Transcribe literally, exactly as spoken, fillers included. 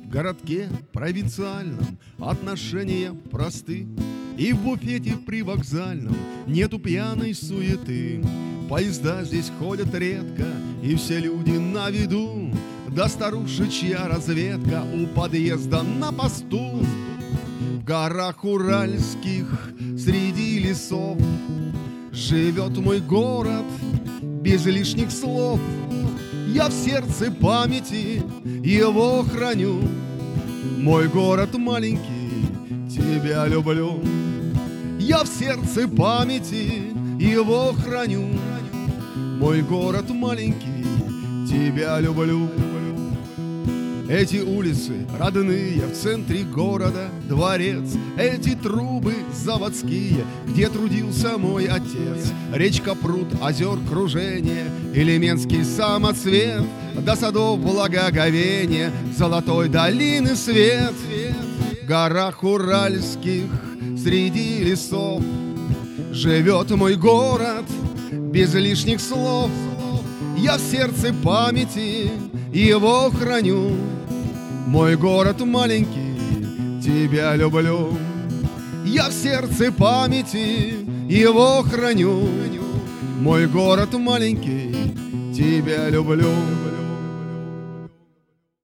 В городке провинциальном отношения просты, и в буфете привокзальном нету пьяной суеты. Поезда здесь ходят редко, и все люди на виду. Да старушечья разведка у подъезда на посту. В горах уральских среди лесов живет мой город без лишних слов. Я в сердце памяти его храню. Мой город маленький, тебя люблю. Я в сердце памяти его храню. Мой город маленький, тебя люблю. Эти улицы родные, в центре города дворец. Эти трубы заводские, где трудился мой отец. Речка, пруд, озер кружение, Ильменский самоцвет, до садов благоговения, золотой долины свет. В горах уральских среди лесов живет мой город без лишних слов. Я в сердце памяти его храню. Мой город маленький, тебя люблю. Я в сердце памяти его храню. Мой город маленький, тебя люблю.